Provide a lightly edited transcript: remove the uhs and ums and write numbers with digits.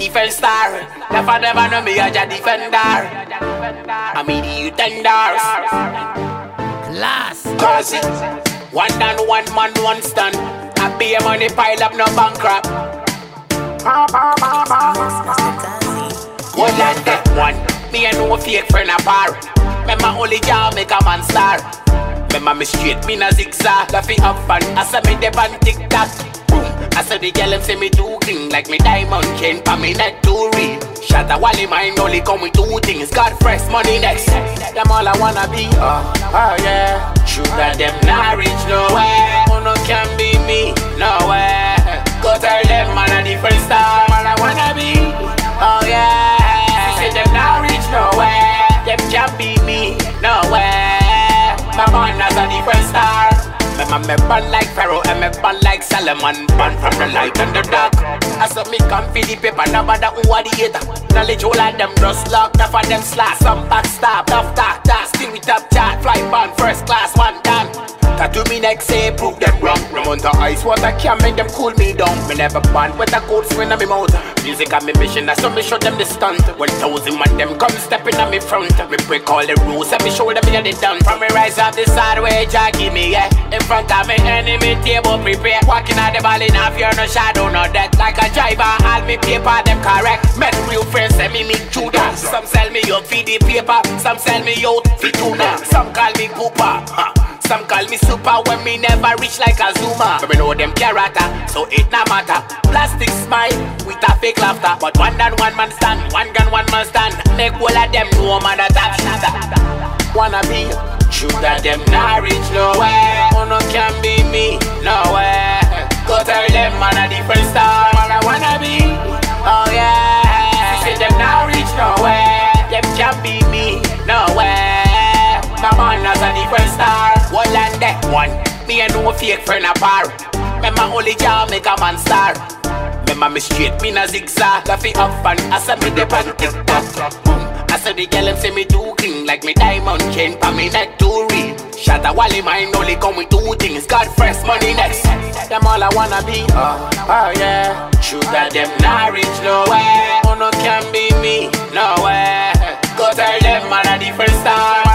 different star. Never know me as a defender. I mean the tenders. Class. Cause it one down, one man, one stand. I pay money pile up, no bankrupt. One and that one. Me and no fake friend apart. Remember only job make a man star. Remember me straight, me na zigzag. Laffy up and I say me dip on TikTok. Boom, I say the girl them say me too clean. Like me diamond chain pa me neck too real. Shut a wally mind only come with two things. God fresh money next. Them all I wanna be, oh yeah. Sugar them not reach nowhere. Oh no can be me, nowhere. Go tell them man a different star. Man I wanna be, oh yeah. She say them not reach nowhere. Them can't be me, nowhere. My man has a different star. Me born like Pharaoh and me born like Solomon. Born from the light and the dark. I saw me come for the paper, no matter who are the hater. Knowledge all of them just locked up for them slash. Some backstab, tough talk, still with top chart. Fly born first class, one done. Tattoo me next say prove them wrong. Remount the ice water can't make them cool me down. Me never bond with a cold swing on me mouth. Music on me mission, I saw me show them the stunt. 1,000 man them come stepping on me front. Me break all the rules and me show them me they done. From me rise up the side where Jah give me, yeah. In front of me enemy table prepare. Walking out the ball in half fear, no shadow, no death. Like a driver, all me paper them correct. Met real friends send me meet Judas. Some sell me up for the paper, some sell me out for tuna. Some call me Cooper, some call me super when me never reach like a Zuma. But me know them character, so it not matter. Plastic smile with a fake laughter. But one and one man stand, one gun one man stand. Make all of them know man a top shatter. Wanna be sugar them not reach nowhere. Oh no can be me, nowhere. Go tell them man a different star. Man I wanna be, oh yeah. She say them not reach nowhere. Them can't be me, nowhere. My man has a different star. One and that one. Me and no fake friend apart. Remember only job make a man star. Remember me straight, me na zigzag. Laffy up and I say me dip on TikTok. Boom, I say the girl them say me too clean. Like me diamond chain pa me neck too real. Shut a wally mind only come with two things. God fresh money next. Them all I wanna be, oh yeah. Sugar them not reach nowhere. Oh no can be me, nowhere. Go tell them man a different star.